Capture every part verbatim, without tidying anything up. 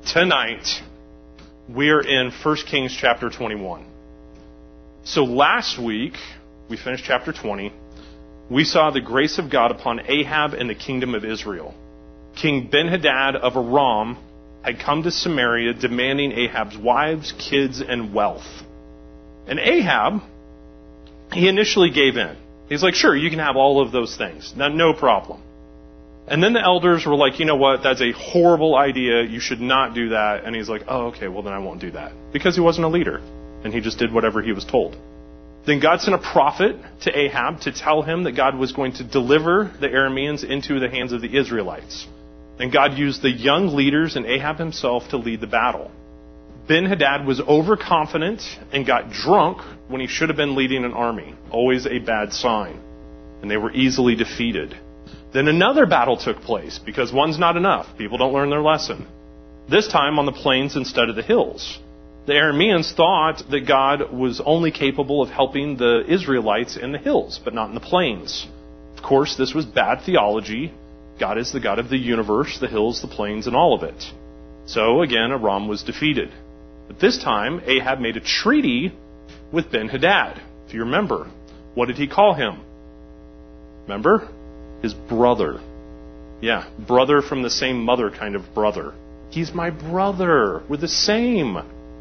Tonight, we're in First Kings chapter twenty-one. So last week, we finished chapter twenty. We saw the grace of God upon Ahab and the kingdom of Israel. King Ben-Hadad of Aram had come to Samaria demanding Ahab's wives, kids, and wealth. And Ahab, he initially gave in. He's like, sure, you can have all of those things. No, no problem. And then the elders were like, you know what, that's a horrible idea. You should not do that. And he's like, oh, okay, well then I won't do that. Because he wasn't a leader. And he just did whatever he was told. Then God sent a prophet to Ahab to tell him that God was going to deliver the Arameans into the hands of the Israelites. And God used the young leaders and Ahab himself to lead the battle. Ben-Hadad was overconfident and got drunk when he should have been leading an army. Always a bad sign. And they were easily defeated. Then another battle took place, because one's not enough. People don't learn their lesson. This time on the plains instead of the hills. The Arameans thought that God was only capable of helping the Israelites in the hills, but not in the plains. Of course, this was bad theology. God is the God of the universe, the hills, the plains, and all of it. So again, Aram was defeated. But this time, Ahab made a treaty with Ben-Hadad. If you remember, what did he call him? Remember? His brother. Yeah, brother from the same mother kind of brother. He's my brother. We're the same.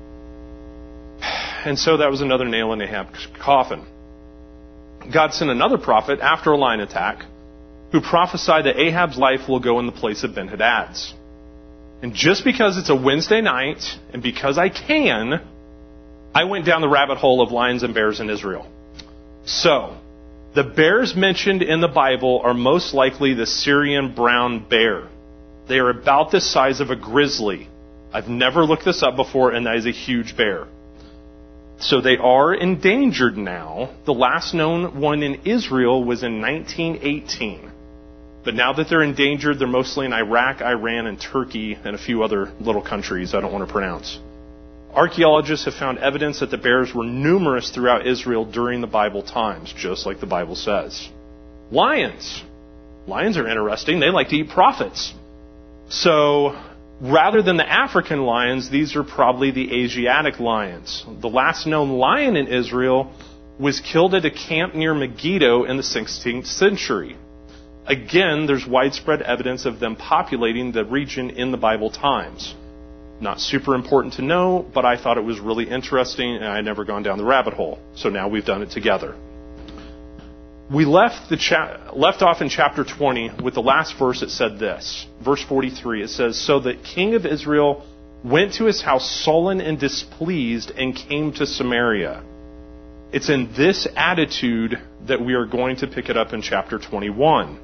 And so that was another nail in Ahab's coffin. God sent another prophet after a lion attack who prophesied that Ahab's life will go in the place of Ben-Hadad's. And just because it's a Wednesday night and because I can, I went down the rabbit hole of lions and bears in Israel. So, the bears mentioned in the Bible are most likely the Syrian brown bear. They are about the size of a grizzly. I've never looked this up before, and that is a huge bear. So they are endangered now. The last known one in Israel was in nineteen eighteen. But now that they're endangered, they're mostly in Iraq, Iran, and Turkey, and a few other little countries I don't want to pronounce. Archaeologists have found evidence that the bears were numerous throughout Israel during the Bible times, just like the Bible says. Lions. Lions are interesting. They like to eat prophets. So, rather than the African lions, these are probably the Asiatic lions. The last known lion in Israel was killed at a camp near Megiddo in the sixteenth century. Again, there's widespread evidence of them populating the region in the Bible times. Not super important to know, but I thought it was really interesting, and I had never gone down the rabbit hole. So now we've done it together. We left the cha- left off in chapter twenty with the last verse. It said this, verse forty-three. It says, "So the king of Israel went to his house sullen and displeased and came to Samaria." It's in this attitude that we are going to pick it up in chapter twenty-one.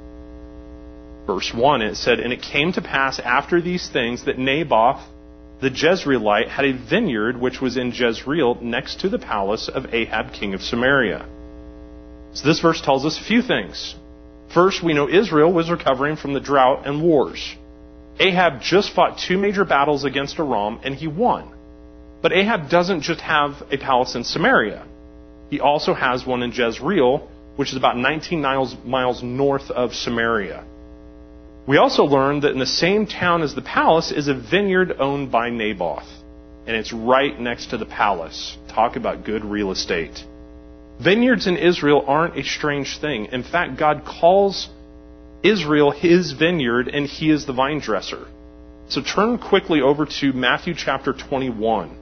Verse one, it said, "And it came to pass after these things that Naboth the Jezreelite had a vineyard which was in Jezreel next to the palace of Ahab king of Samaria." So this verse tells us a few things. First, we know Israel was recovering from the drought and wars. Ahab just fought two major battles against Aram, and he won. But Ahab doesn't just have a palace in Samaria. He also has one in Jezreel, which is about nineteen miles, miles north of Samaria. We also learned that in the same town as the palace is a vineyard owned by Naboth. And it's right next to the palace. Talk about good real estate. Vineyards in Israel aren't a strange thing. In fact, God calls Israel his vineyard, and he is the vine dresser. So turn quickly over to Matthew chapter twenty-one.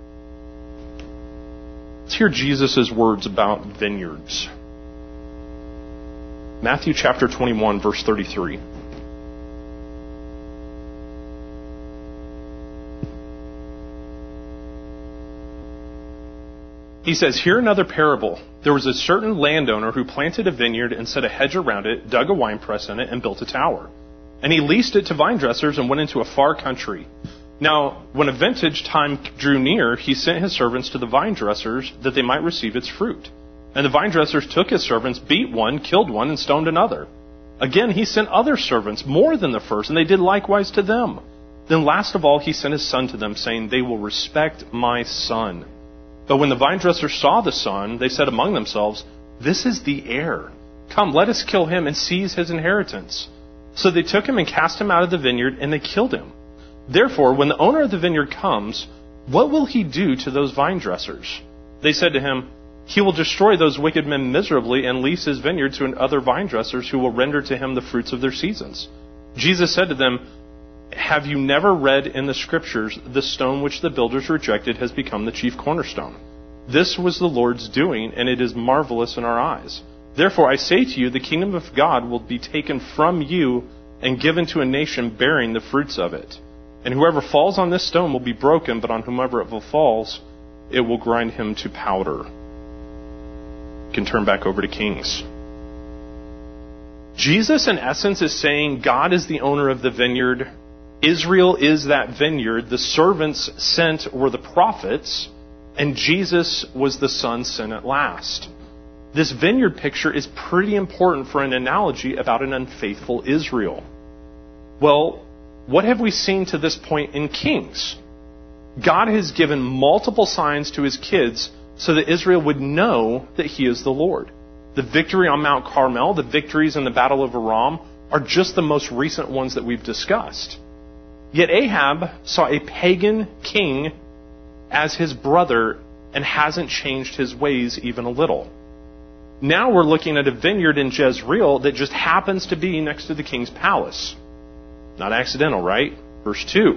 Let's hear Jesus' words about vineyards. Matthew chapter twenty-one, verse thirty-three. He says, "Hear another parable. There was a certain landowner who planted a vineyard and set a hedge around it, dug a winepress in it, and built a tower. And he leased it to vine dressers and went into a far country. Now, when a vintage time drew near, he sent his servants to the vine dressers that they might receive its fruit. And the vine dressers took his servants, beat one, killed one, and stoned another. Again, he sent other servants, more than the first, and they did likewise to them. Then last of all, he sent his son to them, saying, 'They will respect my son.' But when the vine dressers saw the son, they said among themselves, 'This is the heir. Come, let us kill him and seize his inheritance.' So they took him and cast him out of the vineyard, and they killed him. Therefore, when the owner of the vineyard comes, what will he do to those vine dressers?" They said to him, "He will destroy those wicked men miserably and lease his vineyard to other vine dressers who will render to him the fruits of their seasons." Jesus said to them, "Have you never read in the scriptures, the stone which the builders rejected has become the chief cornerstone? This was the Lord's doing, and it is marvelous in our eyes. Therefore I say to you, the kingdom of God will be taken from you and given to a nation bearing the fruits of it. And whoever falls on this stone will be broken, but on whomever it falls, it will grind him to powder." You can turn back over to Kings. Jesus, in essence, is saying God is the owner of the vineyard. Israel is that vineyard. The servants sent were the prophets, and Jesus was the Son sent at last. This vineyard picture is pretty important for an analogy about an unfaithful Israel. Well, what have we seen to this point in Kings? God has given multiple signs to his kids so that Israel would know that he is the Lord. The victory on Mount Carmel, the victories in the Battle of Aram, are just the most recent ones that we've discussed. Yet Ahab saw a pagan king as his brother and hasn't changed his ways even a little. Now we're looking at a vineyard in Jezreel that just happens to be next to the king's palace. Not accidental, right? Verse two.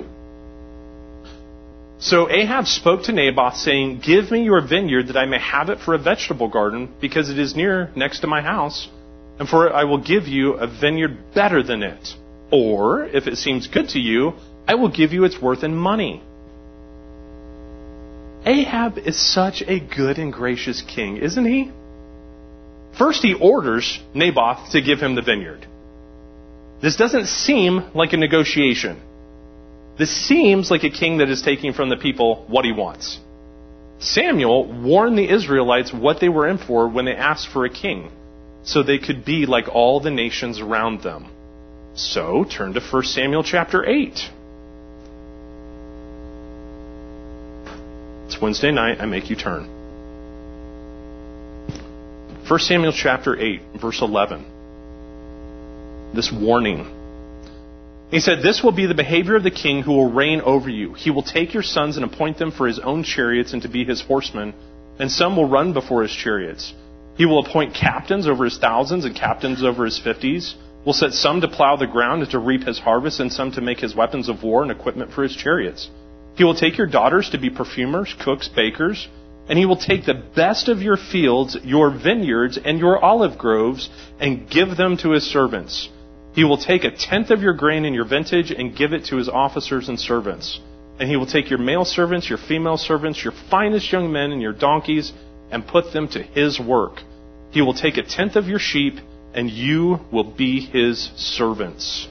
"So Ahab spoke to Naboth, saying, 'Give me your vineyard that I may have it for a vegetable garden, because it is near next to my house, and for it I will give you a vineyard better than it. Or, if it seems good to you, I will give you its worth in money.'" Ahab is such a good and gracious king, isn't he? First, he orders Naboth to give him the vineyard. This doesn't seem like a negotiation. This seems like a king that is taking from the people what he wants. Samuel warned the Israelites what they were in for when they asked for a king, so they could be like all the nations around them. So, turn to First Samuel chapter eight. It's Wednesday night, I make you turn. First Samuel chapter eight, verse eleven. This warning. He said, "This will be the behavior of the king who will reign over you. He will take your sons and appoint them for his own chariots and to be his horsemen, and some will run before his chariots. He will appoint captains over his thousands and captains over his fifties. Will set some to plow the ground and to reap his harvest, and some to make his weapons of war and equipment for his chariots. He will take your daughters to be perfumers, cooks, bakers, and he will take the best of your fields, your vineyards, and your olive groves, and give them to his servants. He will take a tenth of your grain in your vintage and give it to his officers and servants. And he will take your male servants, your female servants, your finest young men, and your donkeys, and put them to his work. He will take a tenth of your sheep, and you will be his servants."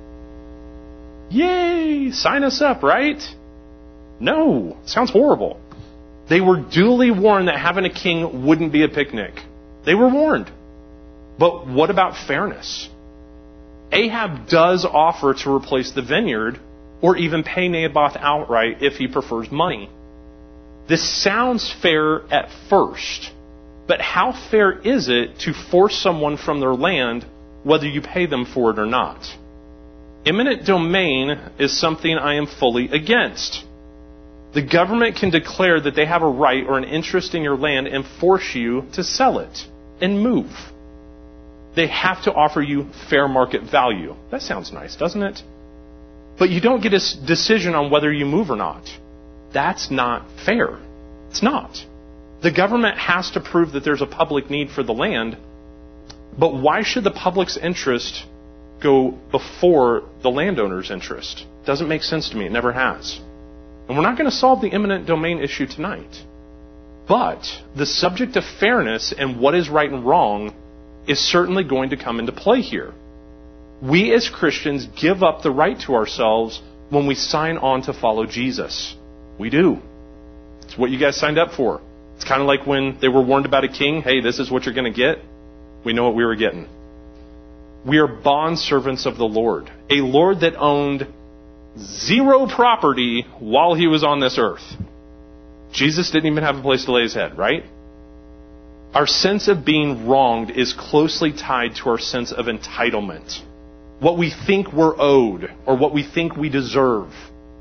Yay! Sign us up, right? No. Sounds horrible. They were duly warned that having a king wouldn't be a picnic. They were warned. But what about fairness? Ahab does offer to replace the vineyard or even pay Naboth outright if he prefers money. This sounds fair at first, but how fair is it to force someone from their land whether you pay them for it or not? Eminent domain is something I am fully against. The government can declare that they have a right or an interest in your land and force you to sell it and move. They have to offer you fair market value. That sounds nice, doesn't it? But you don't get a decision on whether you move or not. That's not fair. It's not. The government has to prove that there's a public need for the land, but why should the public's interest go before the landowner's interest? Doesn't make sense to me. It never has. And we're not going to solve the eminent domain issue tonight. But the subject of fairness and what is right and wrong is certainly going to come into play here. We as Christians give up the right to ourselves when we sign on to follow Jesus. We do. It's what you guys signed up for. It's kind of like when they were warned about a king. Hey, this is what you're going to get. We know what we were getting. We are bondservants of the Lord. A Lord that owned zero property while he was on this earth. Jesus didn't even have a place to lay his head, right? Our sense of being wronged is closely tied to our sense of entitlement. What we think we're owed or what we think we deserve.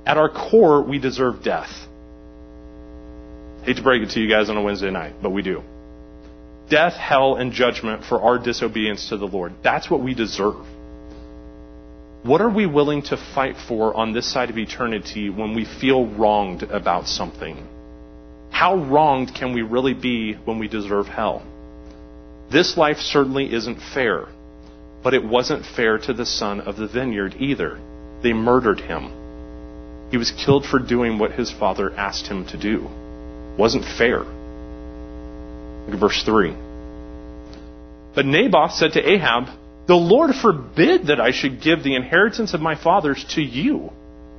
At our core, we deserve death. Hate to break it to you guys on a Wednesday night, but we do. Death, hell, and judgment for our disobedience to the Lord. That's what we deserve. What are we willing to fight for on this side of eternity when we feel wronged about something? How wronged can we really be when we deserve hell? This life certainly isn't fair, but it wasn't fair to the son of the vineyard either. They murdered him. He was killed for doing what his father asked him to do. It wasn't fair. Look at verse three. But Naboth said to Ahab, "The Lord forbid that I should give the inheritance of my fathers to you."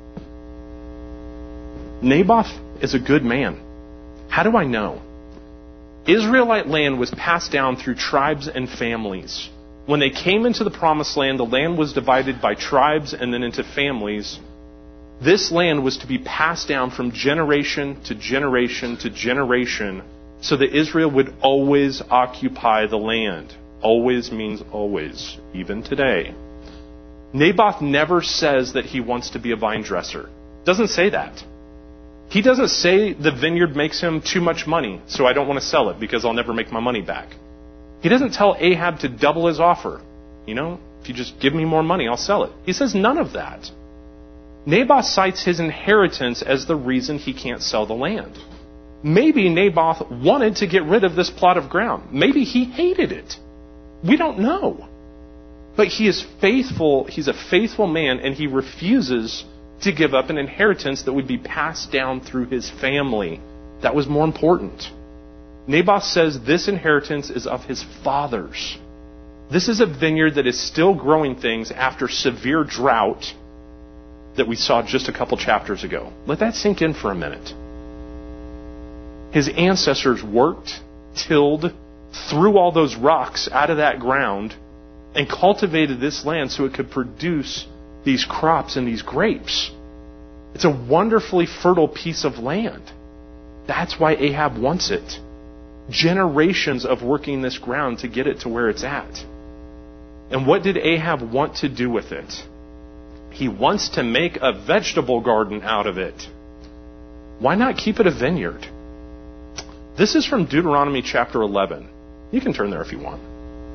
Naboth is a good man. How do I know? Israelite land was passed down through tribes and families. When they came into the promised land, the land was divided by tribes and then into families. This land was to be passed down from generation to generation to generation so that Israel would always occupy the land. Always means always, even today. Naboth never says that he wants to be a vine dresser. Doesn't say that. He doesn't say the vineyard makes him too much money, so I don't want to sell it because I'll never make my money back. He doesn't tell Ahab to double his offer. You know, if you just give me more money, I'll sell it. He says none of that. Naboth cites his inheritance as the reason he can't sell the land. Maybe Naboth wanted to get rid of this plot of ground. Maybe he hated it. We don't know. But he is faithful. He's a faithful man, and he refuses to give up an inheritance that would be passed down through his family. That was more important. Naboth says this inheritance is of his fathers. This is a vineyard that is still growing things after severe drought that we saw just a couple chapters ago. Let that sink in for a minute. His ancestors worked, tilled, threw all those rocks out of that ground, and cultivated this land so it could produce these crops and these grapes. It's a wonderfully fertile piece of land. That's why Ahab wants it. Generations of working this ground to get it to where it's at. And what did Ahab want to do with it? He wants to make a vegetable garden out of it. Why not keep it a vineyard? This is from Deuteronomy chapter eleven. You can turn there if you want.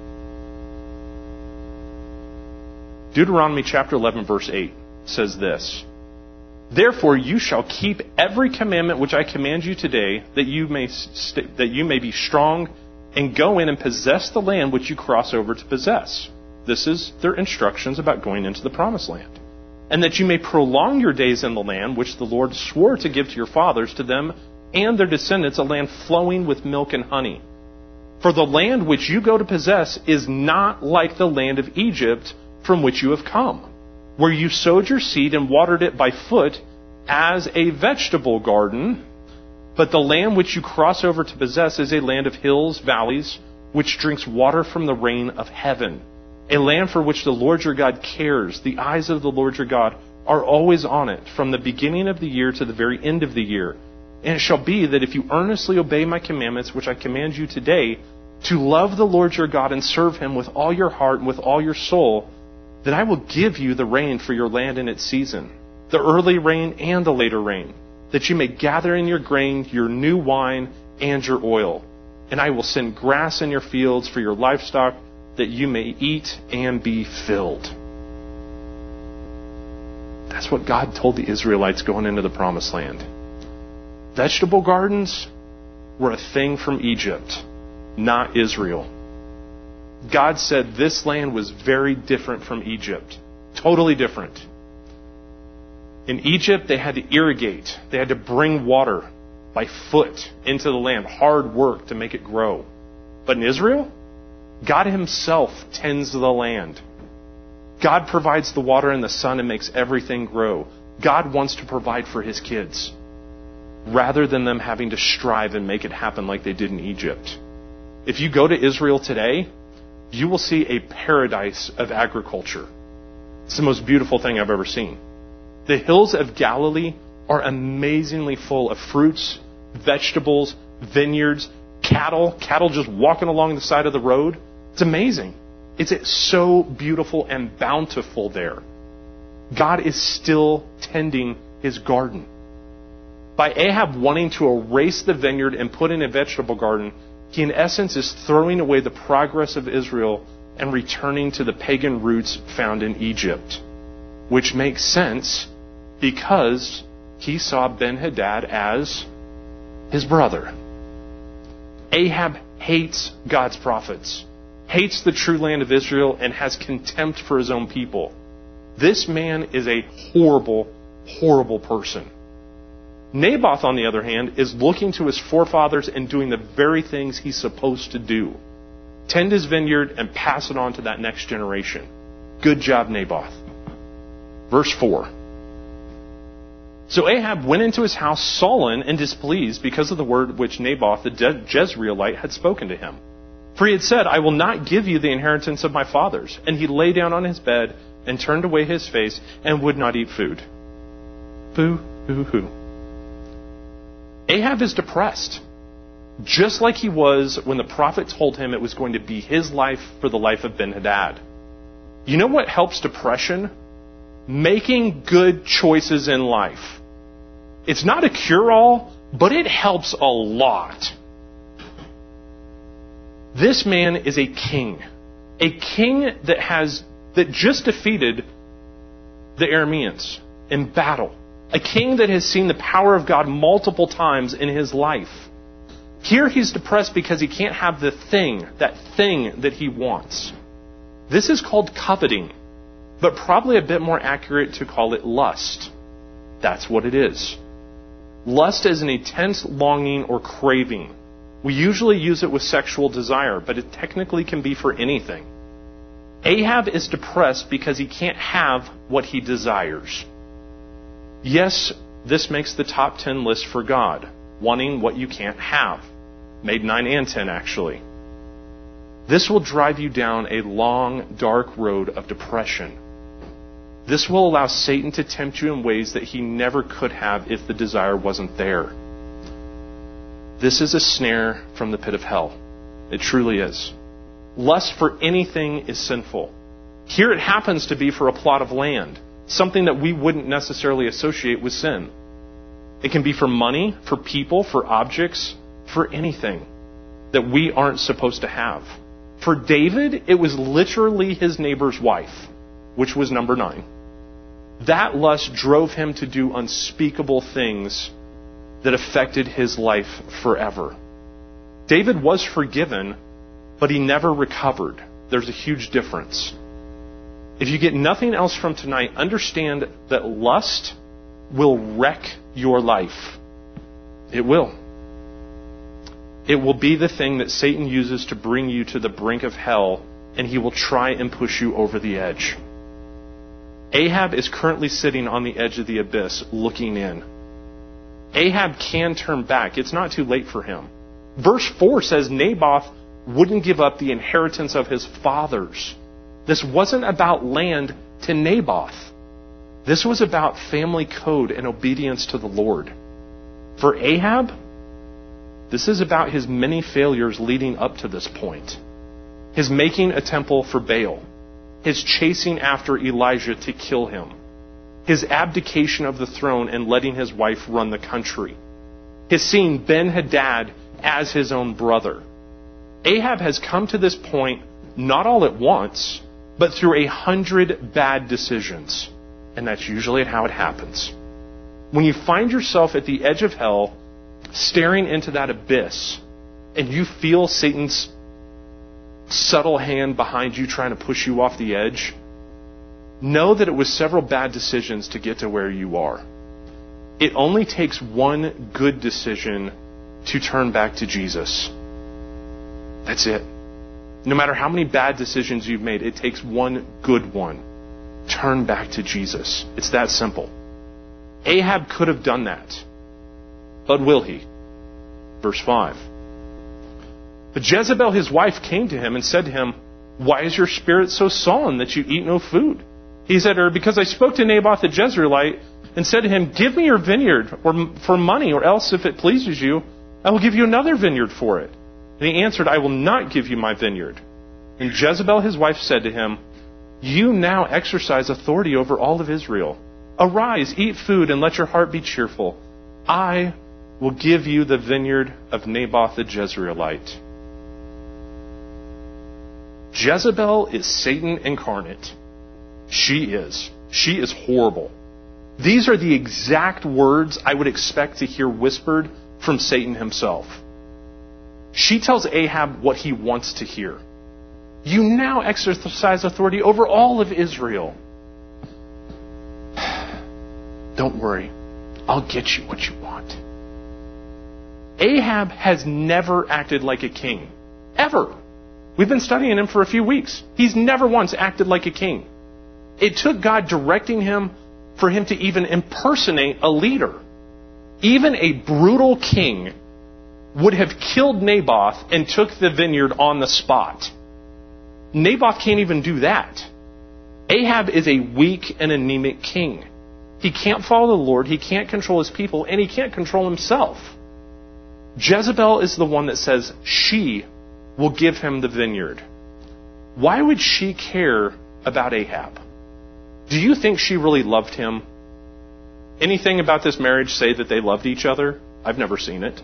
Deuteronomy chapter eleven verse eight says this: "Therefore you shall keep every commandment which I command you today, that you may st- that you may be strong and go in and possess the land which you cross over to possess." This is their instructions about going into the promised land. "And that you may prolong your days in the land which the Lord swore to give to your fathers, to them and their descendants, a land flowing with milk and honey. For the land which you go to possess is not like the land of Egypt from which you have come, where you sowed your seed and watered it by foot as a vegetable garden. But the land which you cross over to possess is a land of hills, valleys, which drinks water from the rain of heaven. A land for which the Lord your God cares. The eyes of the Lord your God are always on it, from the beginning of the year to the very end of the year. And it shall be that if you earnestly obey my commandments, which I command you today, to love the Lord your God and serve him with all your heart and with all your soul, then I will give you the rain for your land in its season, the early rain and the later rain, that you may gather in your grain, your new wine, and your oil. And I will send grass in your fields for your livestock, that you may eat and be filled." That's what God told the Israelites going into the promised land. Vegetable gardens were a thing from Egypt, not Israel. God said this land was very different from Egypt. Totally different. In Egypt, they had to irrigate. They had to bring water by foot into the land. Hard work to make it grow. But in Israel, God himself tends the land. God provides the water and the sun and makes everything grow. God wants to provide for his kids, rather than them having to strive and make it happen like they did in Egypt. If you go to Israel today, you will see a paradise of agriculture. It's the most beautiful thing I've ever seen. The hills of Galilee are amazingly full of fruits, vegetables, vineyards, cattle, cattle just walking along the side of the road. It's amazing. It's so beautiful and bountiful there. God is still tending his his garden. By Ahab wanting to erase the vineyard and put in a vegetable garden, he in essence is throwing away the progress of Israel and returning to the pagan roots found in Egypt. Which makes sense because he saw Ben-Hadad as his brother. Ahab hates God's prophets, hates the true land of Israel, and has contempt for his own people. This man is a horrible, horrible person. Naboth, on the other hand, is looking to his forefathers and doing the very things he's supposed to do. Tend his vineyard and pass it on to that next generation. Good job, Naboth. Verse four. So Ahab went into his house sullen and displeased because of the word which Naboth the Jezreelite had spoken to him. For he had said, I will not give you the inheritance of my fathers. And he lay down on his bed and turned away his face and would not eat food. Boo, hoo, hoo. Ahab is depressed, just like he was when the prophet told him it was going to be his life for the life of Ben-Hadad. You know what helps depression? Making good choices in life. It's not a cure-all, but it helps a lot. This man is a king. A king that has that just defeated the Arameans in battle. A king that has seen the power of God multiple times in his life. Here he's depressed because he can't have the thing, that thing that he wants. This is called coveting, but probably a bit more accurate to call it lust. That's what it is. Lust is an intense longing or craving. We usually use it with sexual desire, but it technically can be for anything. Ahab is depressed because he can't have what he desires. Yes, this makes the top ten list for God, wanting what you can't have. Made nine and ten, actually. This will drive you down a long, dark road of depression. This will allow Satan to tempt you in ways that he never could have if the desire wasn't there. This is a snare from the pit of hell. It truly is. Lust for anything is sinful. Here it happens to be for a plot of land, something that we wouldn't necessarily associate with sin. It can be for money, for people, for objects, for anything that we aren't supposed to have. For David, it was literally his neighbor's wife, which was number nine. That lust drove him to do unspeakable things that affected his life forever. David was forgiven, but he never recovered. There's a huge difference. If you get nothing else from tonight, understand that lust will wreck your life. It will. It will be the thing that Satan uses to bring you to the brink of hell, and he will try and push you over the edge. Ahab is currently sitting on the edge of the abyss, looking in. Ahab can turn back. It's not too late for him. Verse four says Naboth wouldn't give up the inheritance of his fathers. This wasn't about land to Naboth. This was about family code and obedience to the Lord. For Ahab, this is about his many failures leading up to this point. His making a temple for Baal. His chasing after Elijah to kill him. His abdication of the throne and letting his wife run the country. His seeing Ben-Hadad as his own brother. Ahab has come to this point not all at once, but through a hundred bad decisions. And that's usually how it happens. When you find yourself at the edge of hell, staring into that abyss, and you feel Satan's subtle hand behind you trying to push you off the edge, know that it was several bad decisions to get to where you are. It only takes one good decision to turn back to Jesus. That's it. No matter how many bad decisions you've made, it takes one good one. Turn back to Jesus. It's that simple. Ahab could have done that. But will he? Verse five. But Jezebel, his wife, came to him and said to him, why is your spirit so sullen that you eat no food? He said to her, because I spoke to Naboth the Jezreelite and said to him, give me your vineyard or for money, or else if it pleases you, I will give you another vineyard for it. And he answered, I will not give you my vineyard. And Jezebel, his wife, said to him, you now exercise authority over all of Israel. Arise, eat food, and let your heart be cheerful. I will give you the vineyard of Naboth the Jezreelite. Jezebel is Satan incarnate. She is. She is horrible. These are the exact words I would expect to hear whispered from Satan himself. She tells Ahab what he wants to hear. You now exercise authority over all of Israel. Don't worry. I'll get you what you want. Ahab has never acted like a king. Ever. We've been studying him for a few weeks. He's never once acted like a king. It took God directing him for him to even impersonate a leader. Even a brutal king would have killed Naboth and took the vineyard on the spot. Naboth can't even do that. Ahab is a weak and anemic king. He can't follow the Lord, he can't control his people, and he can't control himself. Jezebel is the one that says she will give him the vineyard. Why would she care about Ahab? Do you think she really loved him? Anything about this marriage say that they loved each other? I've never seen it.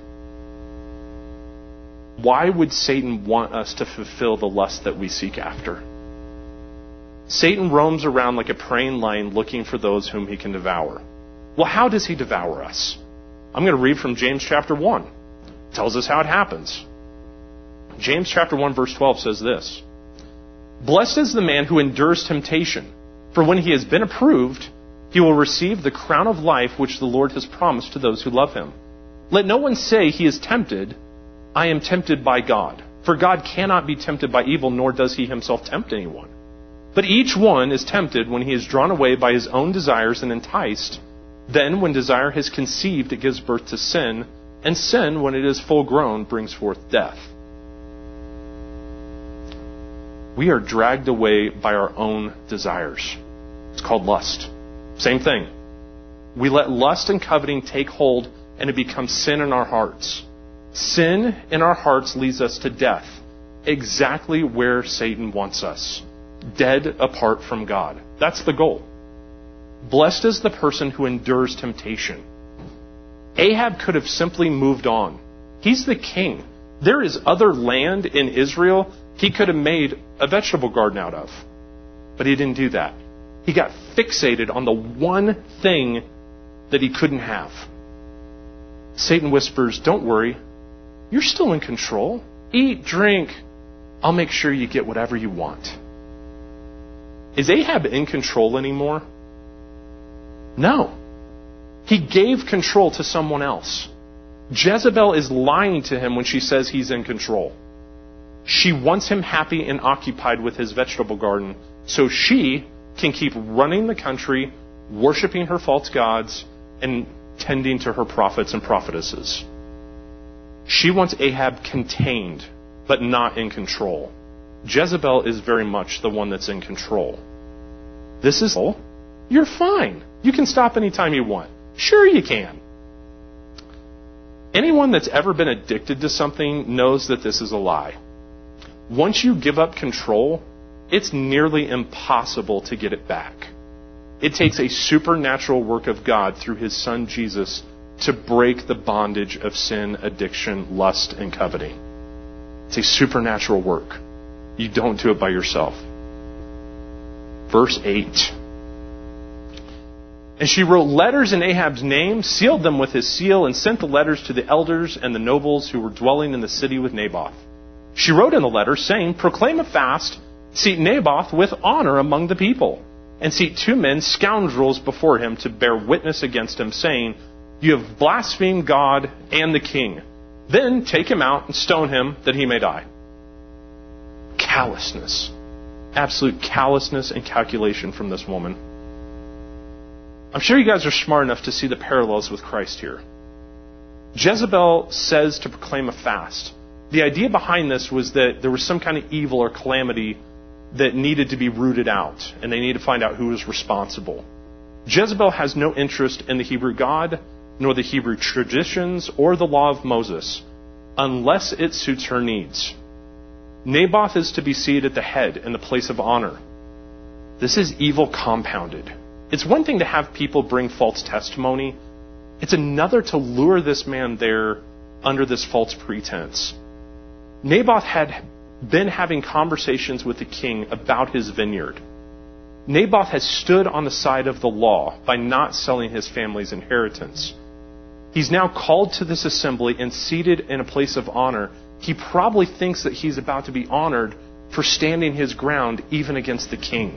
Why would Satan want us to fulfill the lust that we seek after? Satan roams around like a preying lion looking for those whom he can devour. Well, how does he devour us? I'm going to read from James chapter one. It tells us how it happens. James chapter one verse twelve says this. Blessed is the man who endures temptation, for when he has been approved, he will receive the crown of life which the Lord has promised to those who love him. Let no one say he is tempted. I am tempted by God. For God cannot be tempted by evil, nor does he himself tempt anyone. But each one is tempted when he is drawn away by his own desires and enticed. Then when desire has conceived, it gives birth to sin. And sin, when it is full grown, brings forth death. We are dragged away by our own desires. It's called lust. Same thing. We let lust and coveting take hold, and it becomes sin in our hearts. Sin in our hearts leads us to death, exactly where Satan wants us, dead apart from God. That's the goal. Blessed is the person who endures temptation. Ahab could have simply moved on. He's the king. There is other land in Israel he could have made a vegetable garden out of. But he didn't do that. He got fixated on the one thing that he couldn't have. Satan whispers, don't worry. You're still in control. Eat, drink. I'll make sure you get whatever you want. Is Ahab in control anymore? No. He gave control to someone else. Jezebel is lying to him when she says he's in control. She wants him happy and occupied with his vegetable garden so she can keep running the country, worshiping her false gods, and tending to her prophets and prophetesses. She wants Ahab contained, but not in control. Jezebel is very much the one that's in control. This is, oh, you're fine. You can stop anytime you want. Sure you can. Anyone that's ever been addicted to something knows that this is a lie. Once you give up control, it's nearly impossible to get it back. It takes a supernatural work of God through His Son Jesus to break the bondage of sin, addiction, lust, and coveting. It's a supernatural work. You don't do it by yourself. Verse eight. And she wrote letters in Ahab's name, sealed them with his seal, and sent the letters to the elders and the nobles who were dwelling in the city with Naboth. She wrote in the letter, saying, proclaim a fast, seat Naboth with honor among the people, and seat two men, scoundrels, before him to bear witness against him, saying, you have blasphemed God and the king. Then take him out and stone him that he may die. Callousness. Absolute callousness and calculation from this woman. I'm sure you guys are smart enough to see the parallels with Christ here. Jezebel says to proclaim a fast. The idea behind this was that there was some kind of evil or calamity that needed to be rooted out, and they needed to find out who was responsible. Jezebel has no interest in the Hebrew God, nor the Hebrew traditions, or the law of Moses, unless it suits her needs. Naboth is to be seated at the head in the place of honor. This is evil compounded. It's one thing to have people bring false testimony. It's another to lure this man there under this false pretense. Naboth had been having conversations with the king about his vineyard. Naboth has stood on the side of the law by not selling his family's inheritance. He's now called to this assembly and seated in a place of honor. He probably thinks that he's about to be honored for standing his ground even against the king.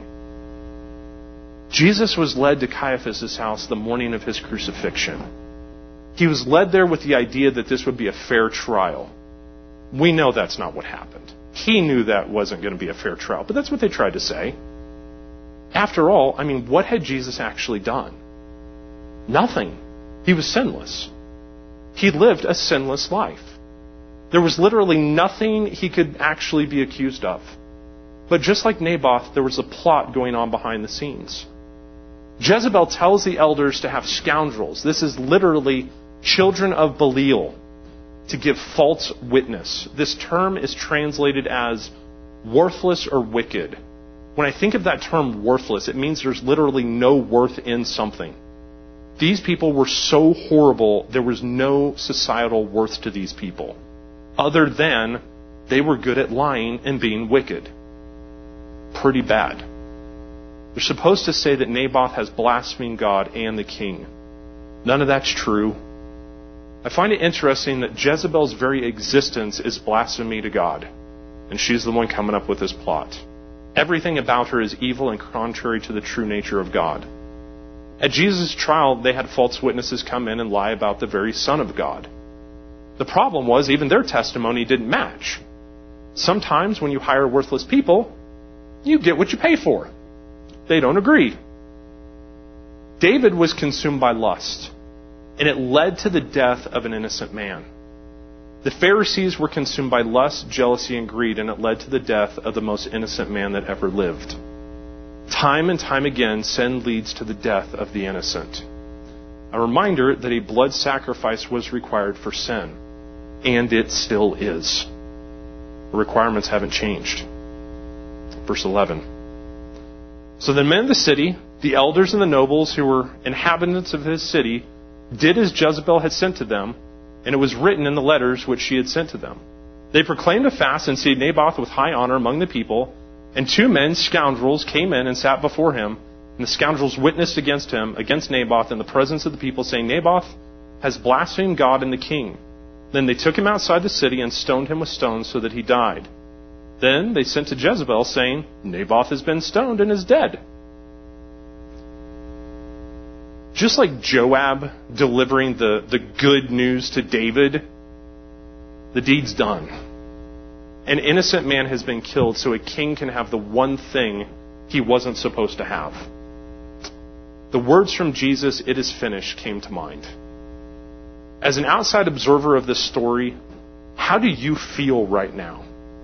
Jesus was led to Caiaphas' house the morning of his crucifixion. He was led there with the idea that this would be a fair trial. We know that's not what happened. He knew that wasn't going to be a fair trial, but that's what they tried to say. After all, I mean, what had Jesus actually done? Nothing. He was sinless. He lived a sinless life. There was literally nothing he could actually be accused of. But just like Naboth, there was a plot going on behind the scenes. Jezebel tells the elders to have scoundrels. This is literally children of Belial, to give false witness. This term is translated as worthless or wicked. When I think of that term worthless, it means there's literally no worth in something. These people were so horrible, there was no societal worth to these people, other than they were good at lying and being wicked. Pretty bad. They're supposed to say that Naboth has blasphemed God and the king. None of that's true. I find it interesting that Jezebel's very existence is blasphemy to God, and she's the one coming up with this plot. Everything about her is evil and contrary to the true nature of God. At Jesus' trial, they had false witnesses come in and lie about the very Son of God. The problem was even their testimony didn't match. Sometimes when you hire worthless people, you get what you pay for. They don't agree. David was consumed by lust, and it led to the death of an innocent man. The Pharisees were consumed by lust, jealousy, and greed, and it led to the death of the most innocent man that ever lived. Time and time again, sin leads to the death of the innocent. A reminder that a blood sacrifice was required for sin, and it still is. The requirements haven't changed. Verse eleven. So the men of the city, the elders and the nobles who were inhabitants of his city, did as Jezebel had sent to them, and it was written in the letters which she had sent to them. They proclaimed a fast and seated Naboth with high honor among the people, and two men, scoundrels, came in and sat before him, and the scoundrels witnessed against him, against Naboth, in the presence of the people, saying, Naboth has blasphemed God and the king. Then they took him outside the city and stoned him with stones so that he died. Then they sent to Jezebel, saying, Naboth has been stoned and is dead. Just like Joab delivering the, the good news to David, the deed's done. An innocent man has been killed so a king can have the one thing he wasn't supposed to have. The words from Jesus, "It is finished," came to mind. As an outside observer of this story, how do you feel right now?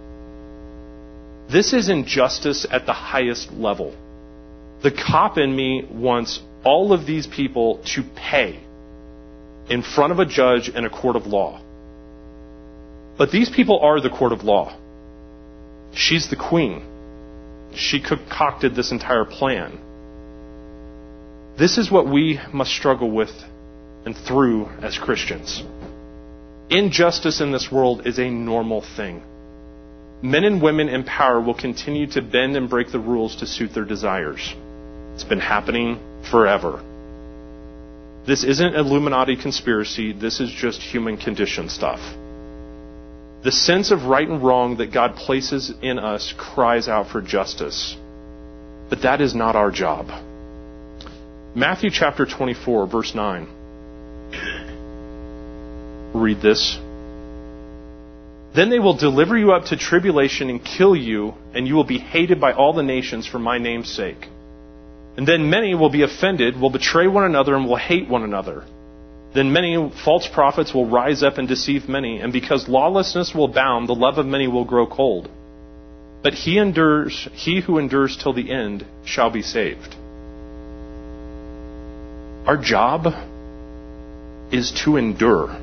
This is injustice at the highest level. The cop in me wants all of these people to pay in front of a judge in a court of law. But these people are the court of law. She's the queen. She concocted this entire plan. This is what we must struggle with and through as Christians. Injustice in this world is a normal thing. Men and women in power will continue to bend and break the rules to suit their desires. It's been happening forever. This isn't Illuminati conspiracy. This is just human condition stuff. The sense of right and wrong that God places in us cries out for justice. But that is not our job. Matthew chapter twenty-four, verse nine. Read this. Then they will deliver you up to tribulation and kill you, and you will be hated by all the nations for my name's sake. And then many will be offended, will betray one another, and will hate one another. Then many false prophets will rise up and deceive many, and because lawlessness will abound, the love of many will grow cold. But he endures, he who endures till the end shall be saved. Our job is to endure.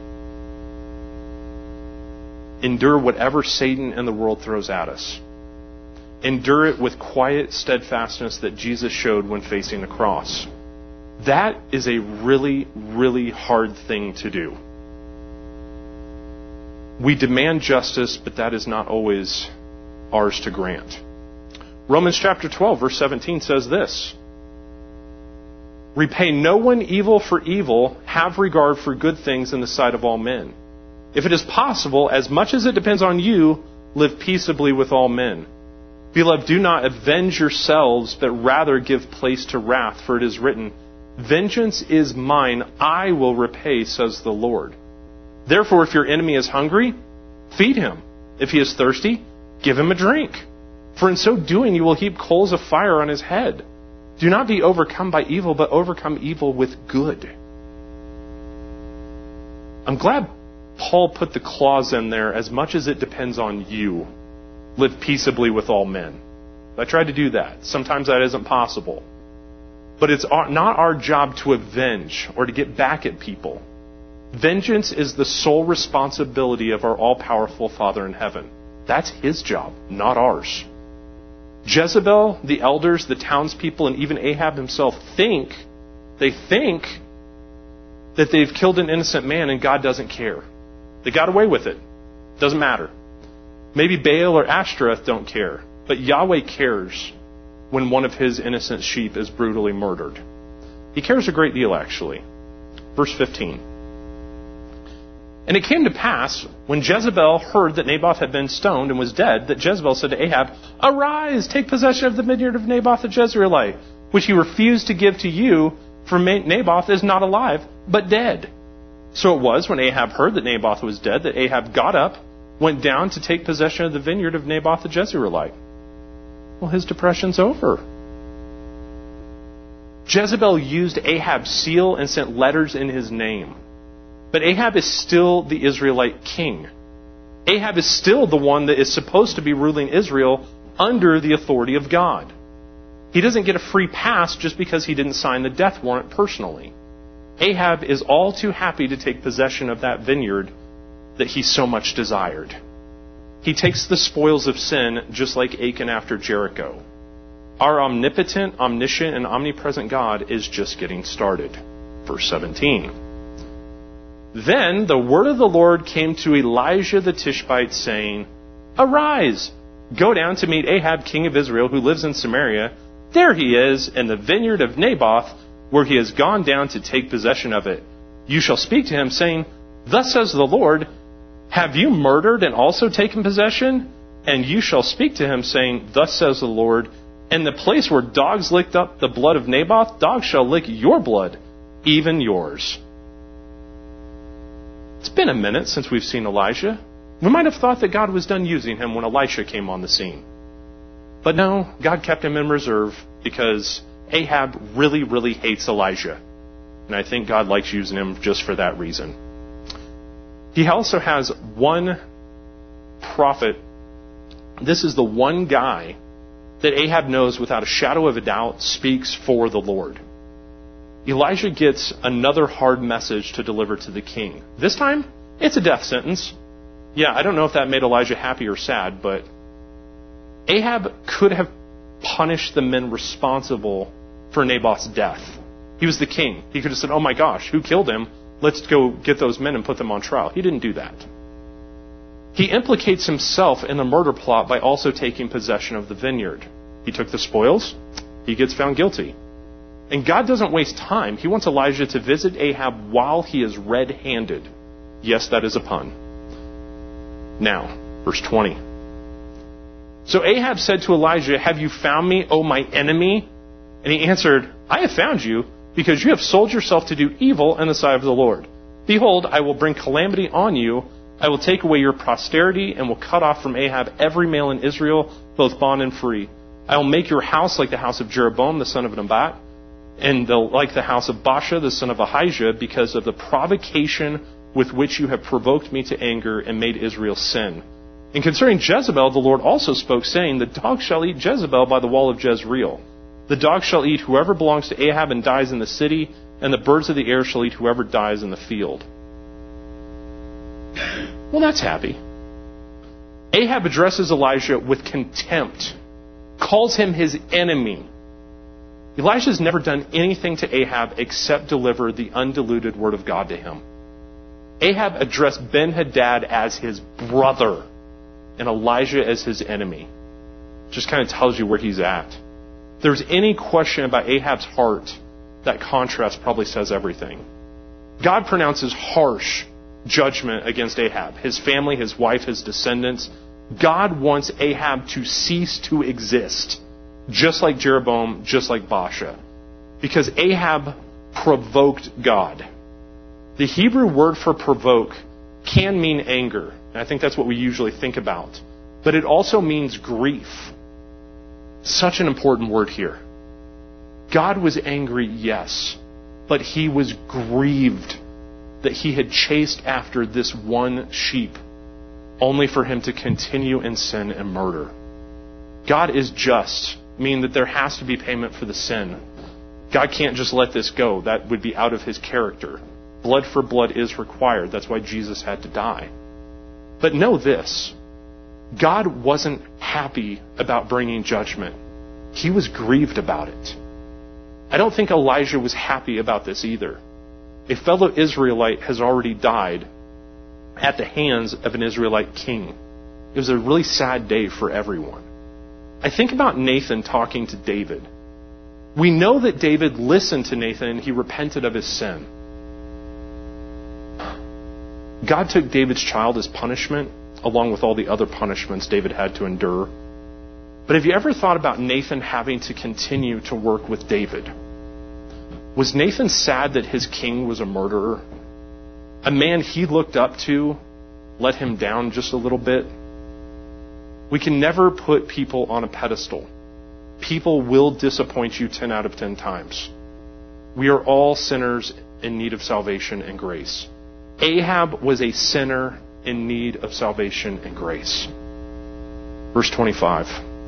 Endure whatever Satan and the world throws at us. Endure it with quiet steadfastness that Jesus showed when facing the cross. That is a really, really hard thing to do. We demand justice, but that is not always ours to grant. Romans chapter twelve, verse seventeen says this: repay no one evil for evil, have regard for good things in the sight of all men. If it is possible, as much as it depends on you, live peaceably with all men. Beloved, do not avenge yourselves, but rather give place to wrath, for it is written, vengeance is mine, I will repay, says the Lord. Therefore, if your enemy is hungry, feed him. If he is thirsty, give him a drink. For in so doing, you will heap coals of fire on his head. Do not be overcome by evil, but overcome evil with good. I'm glad Paul put the clause in there, as much as it depends on you. Live peaceably with all men. I tried to do that. Sometimes that isn't possible. But it's not our job to avenge or to get back at people. Vengeance is the sole responsibility of our all-powerful Father in heaven. That's his job, not ours. Jezebel, the elders, the townspeople, and even Ahab himself think, they think that they've killed an innocent man and God doesn't care. They got away with it. Doesn't matter. Maybe Baal or Ashtoreth don't care, but Yahweh cares when one of his innocent sheep is brutally murdered. He cares a great deal, actually. Verse fifteen. And it came to pass, when Jezebel heard that Naboth had been stoned and was dead, that Jezebel said to Ahab, arise, take possession of the vineyard of Naboth the Jezreelite, which he refused to give to you, for Naboth is not alive, but dead. So it was, when Ahab heard that Naboth was dead, that Ahab got up, went down to take possession of the vineyard of Naboth the Jezreelite. Well, his depression's over. Jezebel used Ahab's seal and sent letters in his name. But Ahab is still the Israelite king. Ahab is still the one that is supposed to be ruling Israel under the authority of God. He doesn't get a free pass just because he didn't sign the death warrant personally. Ahab is all too happy to take possession of that vineyard that he so much desired. He takes the spoils of sin just like Achan after Jericho. Our omnipotent, omniscient, and omnipresent God is just getting started. Verse seventeen. Then the word of the Lord came to Elijah the Tishbite, saying, arise, go down to meet Ahab king of Israel, who lives in Samaria. There he is, in the vineyard of Naboth, where he has gone down to take possession of it. You shall speak to him, saying, thus says the Lord, have you murdered and also taken possession? And you shall speak to him, saying, thus says the Lord, in the place where dogs licked up the blood of Naboth, dogs shall lick your blood, even yours. It's been a minute since we've seen Elijah. We might have thought that God was done using him when Elisha came on the scene. But no, God kept him in reserve because Ahab really, really hates Elijah. And I think God likes using him just for that reason. He also has one prophet. This is the one guy that Ahab knows without a shadow of a doubt speaks for the Lord. Elijah gets another hard message to deliver to the king. This time, it's a death sentence. Yeah, I don't know if that made Elijah happy or sad, but Ahab could have punished the men responsible for Naboth's death. He was the king. He could have said, oh my gosh, who killed him? Let's go get those men and put them on trial. He didn't do that. He implicates himself in the murder plot by also taking possession of the vineyard. He took the spoils. He gets found guilty. And God doesn't waste time. He wants Elijah to visit Ahab while he is red-handed. Yes, that is a pun. Now, verse twenty. So Ahab said to Elijah, have you found me, O my enemy? And he answered, I have found you, because you have sold yourself to do evil in the sight of the Lord. Behold, I will bring calamity on you. I will take away your posterity and will cut off from Ahab every male in Israel, both bond and free. I will make your house like the house of Jeroboam, the son of Nebat, and the, like the house of Baasha, the son of Ahijah, because of the provocation with which you have provoked me to anger and made Israel sin. And concerning Jezebel, the Lord also spoke, saying, the dog shall eat Jezebel by the wall of Jezreel. The dog shall eat whoever belongs to Ahab and dies in the city, and the birds of the air shall eat whoever dies in the field. Well, that's happy. Ahab addresses Elijah with contempt, calls him his enemy. Elijah's never done anything to Ahab except deliver the undiluted word of God to him. Ahab addressed Ben-Hadad as his brother and Elijah as his enemy. Just kind of tells you where he's at. If there's any question about Ahab's heart, that contrast probably says everything. God pronounces harsh judgment against Ahab, his family, his wife, his descendants. God wants Ahab to cease to exist, just like Jeroboam, just like Baasha, because Ahab provoked God. The Hebrew word for provoke can mean anger, and I think that's what we usually think about, but it also means grief. Such an important word here. God was angry, yes, but he was grieved that he had chased after this one sheep only for him to continue in sin and murder. God is just, meaning that there has to be payment for the sin. God can't just let this go. That would be out of his character. Blood for blood is required. That's why Jesus had to die. But know this. God wasn't happy about bringing judgment. He was grieved about it. I don't think Elijah was happy about this either. A fellow Israelite has already died at the hands of an Israelite king. It was a really sad day for everyone. I think about Nathan talking to David. We know that David listened to Nathan and he repented of his sin. God took David's child as punishment, along with all the other punishments David had to endure. But have you ever thought about Nathan having to continue to work with David? Was Nathan sad that his king was a murderer? A man he looked up to let him down just a little bit? We can never put people on a pedestal. People will disappoint you ten out of ten times. We are all sinners in need of salvation and grace. Ahab was a sinner in need of salvation and grace. Verse twenty-five.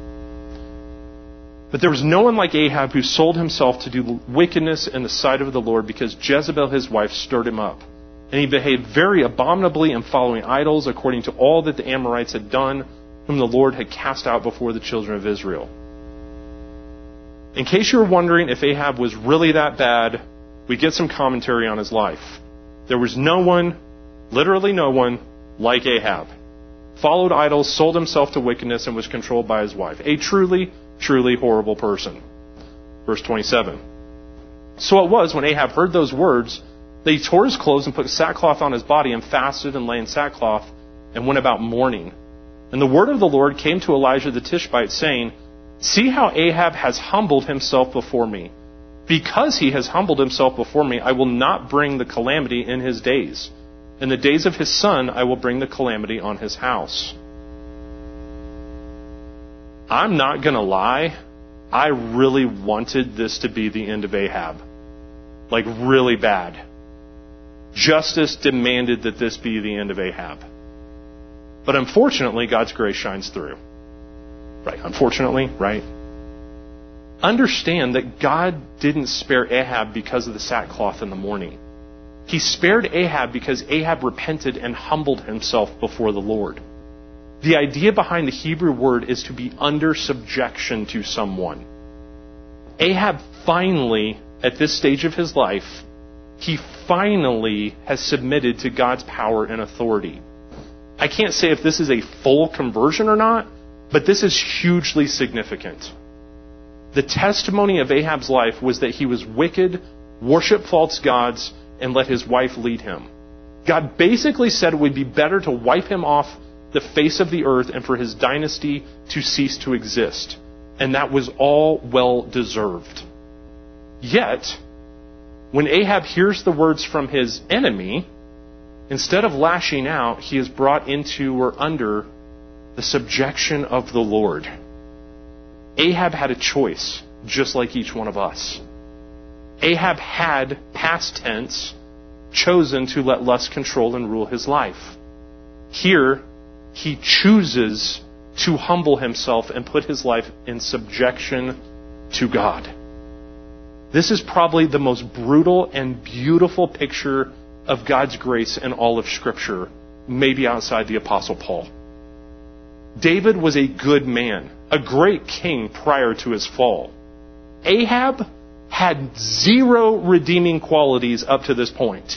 But there was no one like Ahab who sold himself to do wickedness in the sight of the Lord, because Jezebel his wife stirred him up. And he behaved very abominably in following idols, according to all that the Amorites had done, whom the Lord had cast out before the children of Israel. In case you were wondering if Ahab was really that bad, we get some commentary on his life. There was no one, literally no one, like Ahab. Followed idols, sold himself to wickedness, and was controlled by his wife. A truly, truly horrible person. Verse twenty-seven. So it was, when Ahab heard those words, that he tore his clothes and put sackcloth on his body and fasted and lay in sackcloth and went about mourning. And the word of the Lord came to Elijah the Tishbite, saying, See how Ahab has humbled himself before me. Because he has humbled himself before me, I will not bring the calamity in his days. In the days of his son, I will bring the calamity on his house. I'm not going to lie. I really wanted this to be the end of Ahab. Like, really bad. Justice demanded that this be the end of Ahab. But unfortunately, God's grace shines through. Right, unfortunately, right? Understand that God didn't spare Ahab because of the sackcloth in the morning. He spared Ahab because Ahab repented and humbled himself before the Lord. The idea behind the Hebrew word is to be under subjection to someone. Ahab finally, at this stage of his life, he finally has submitted to God's power and authority. I can't say if this is a full conversion or not, but this is hugely significant. The testimony of Ahab's life was that he was wicked, worshiped false gods, and let his wife lead him. God basically said it would be better to wipe him off the face of the earth and for his dynasty to cease to exist. And that was all well deserved. Yet, when Ahab hears the words from his enemy, instead of lashing out, he is brought into or under the subjection of the Lord. Ahab had a choice, just like each one of us. Ahab had, past tense, chosen to let lust control and rule his life. Here, he chooses to humble himself and put his life in subjection to God. This is probably the most brutal and beautiful picture of God's grace in all of Scripture, maybe outside the Apostle Paul. David was a good man, a great king prior to his fall. Ahab had zero redeeming qualities up to this point.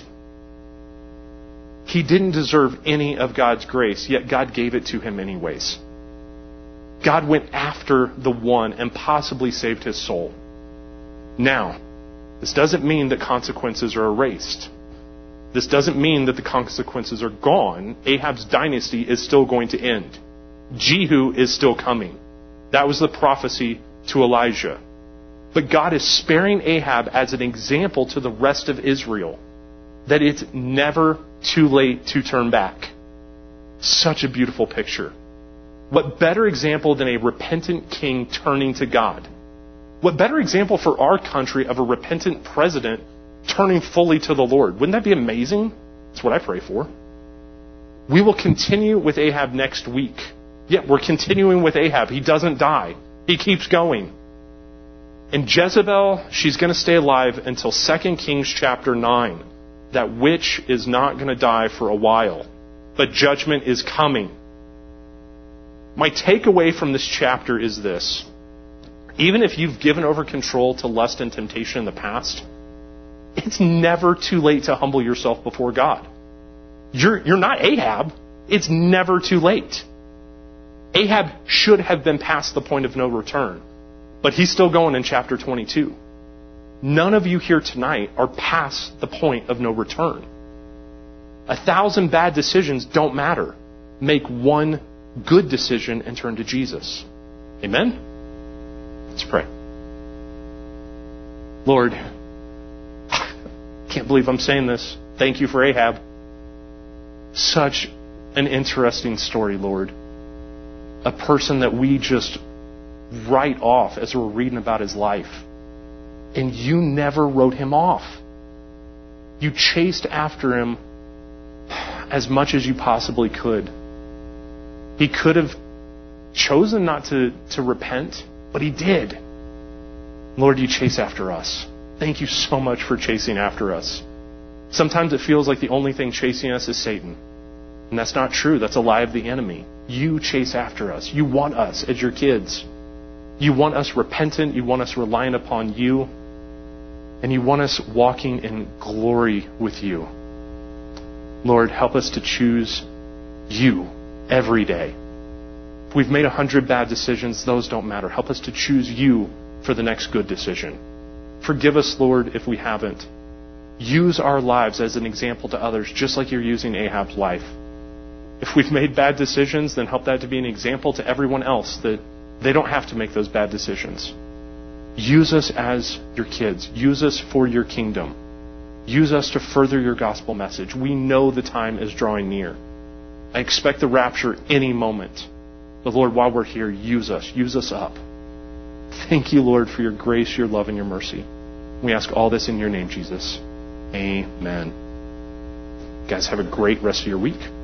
He didn't deserve any of God's grace, yet God gave it to him anyways. God went after the one and possibly saved his soul. Now, this doesn't mean that consequences are erased. This doesn't mean that the consequences are gone. Ahab's dynasty is still going to end. Jehu is still coming. That was the prophecy to Elijah. But God is sparing Ahab as an example to the rest of Israel that it's never too late to turn back. Such a beautiful picture. What better example than a repentant king turning to God? What better example for our country of a repentant president turning fully to the Lord? Wouldn't that be amazing? That's what I pray for. We will continue with Ahab next week. Yeah, we're continuing with Ahab. He doesn't die. He keeps going. And Jezebel, she's going to stay alive until Second Kings chapter nine. That witch is not going to die for a while. But judgment is coming. My takeaway from this chapter is this. Even if you've given over control to lust and temptation in the past, it's never too late to humble yourself before God. You're, you're not Ahab. It's never too late. Ahab should have been past the point of no return. But he's still going in chapter twenty-two. None of you here tonight are past the point of no return. A thousand bad decisions don't matter. Make one good decision and turn to Jesus. Amen? Let's pray. Lord, can't believe I'm saying this. Thank you for Ahab. Such an interesting story, Lord. A person that we just write off as we're reading about his life. And you never wrote him off. You chased after him as much as you possibly could. He could have chosen not to, to repent, but he did. Lord, you chase after us. Thank you so much for chasing after us. Sometimes it feels like the only thing chasing us is Satan. And that's not true. That's a lie of the enemy. You chase after us. You want us as your kids. You want us repentant. You want us relying upon you. And you want us walking in glory with you. Lord, help us to choose you every day. If we've made a hundred bad decisions, those don't matter. Help us to choose you for the next good decision. Forgive us, Lord, if we haven't. Use our lives as an example to others, just like you're using Ahab's life. If we've made bad decisions, then help that to be an example to everyone else that they don't have to make those bad decisions. Use us as your kids. Use us for your kingdom. Use us to further your gospel message. We know the time is drawing near. I expect the rapture any moment. But Lord, while we're here, use us. Use us up. Thank you, Lord, for your grace, your love, and your mercy. We ask all this in your name, Jesus. Amen. Guys, have a great rest of your week.